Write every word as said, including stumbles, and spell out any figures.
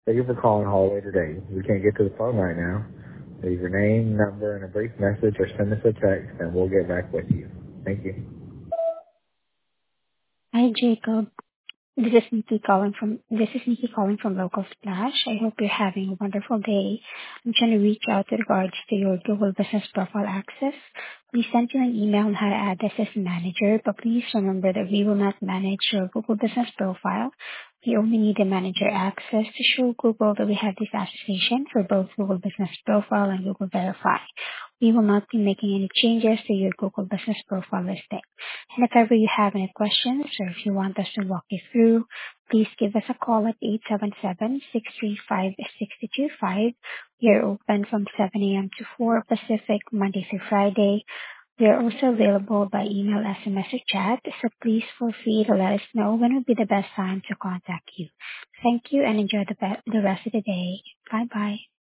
Thank you for calling Hallway today. We can't get to the phone right now. Leave your name, number, and a brief message or send us a text and we'll get back with you. Thank you. Hi, Jacob. This is Nikki calling from this is Nikki calling from Local Splash. I hope you're having a wonderful day. I'm trying to reach out with regards to your Google Business Profile access. We sent you an email on how to add this as manager, but please remember that we will not manage your Google Business Profile. We only need the manager access to show Google that we have this association for both Google Business Profile and Google Verify. We will not be making any changes to your Google Business Profile listing. And if ever you have any questions or if you want us to walk you through, please give us a call at eight seven seven, six three five, six two two five. We are open from seven a.m. to four Pacific, Monday through Friday. We are also available by email, S M S, or chat, so please feel free to let us know when would be the best time to contact you. Thank you and enjoy the, be- the rest of the day. Bye-bye.